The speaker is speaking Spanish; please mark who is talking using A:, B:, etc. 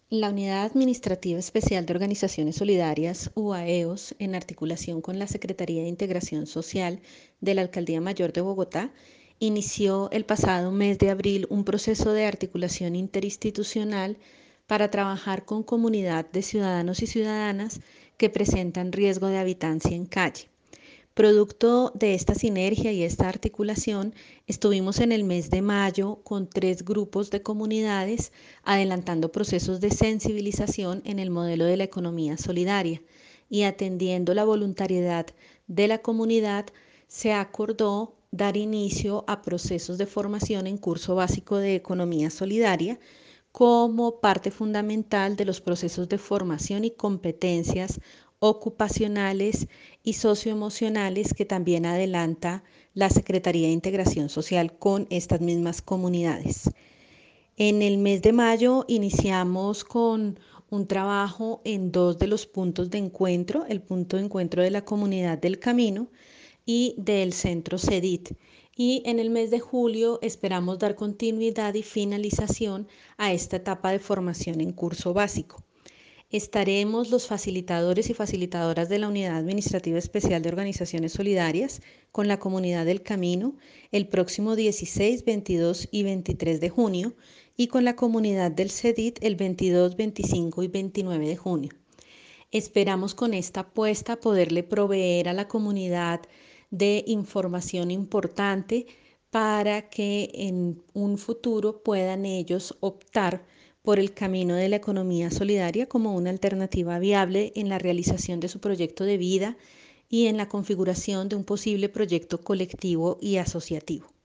A: La Unidad Administrativa Especial de Organizaciones Solidarias, UAEOS, en articulación con la Secretaría de Integración Social de la Alcaldía Mayor de Bogotá, inició el pasado mes de abril un proceso de articulación interinstitucional para trabajar con comunidad de ciudadanos y ciudadanas que presentan riesgo de habitancia en calle. Producto de esta sinergia y esta articulación, estuvimos en el mes de mayo con 3 grupos de comunidades adelantando procesos de sensibilización en el modelo de la economía solidaria y atendiendo la voluntariedad de la comunidad, se acordó dar inicio a procesos de formación en curso básico de economía solidaria como parte fundamental de los procesos de formación y competencias ocupacionales y socioemocionales que también adelanta la Secretaría de Integración Social con estas mismas comunidades. En el mes de mayo iniciamos con un trabajo en 2 de los puntos de encuentro, el punto de encuentro de la Comunidad del Camino y del Centro CEDIT. Y en el mes de julio esperamos dar continuidad y finalización a esta etapa de formación en curso básico. Estaremos los facilitadores y facilitadoras de la Unidad Administrativa Especial de Organizaciones Solidarias con la Comunidad del Camino el próximo 16, 22 y 23 de junio y con la comunidad del CEDIT el 22, 25 y 29 de junio. Esperamos con esta apuesta poderle proveer a la comunidad de información importante para que en un futuro puedan ellos optar por el camino de la economía solidaria como una alternativa viable en la realización de su proyecto de vida y en la configuración de un posible proyecto colectivo y asociativo.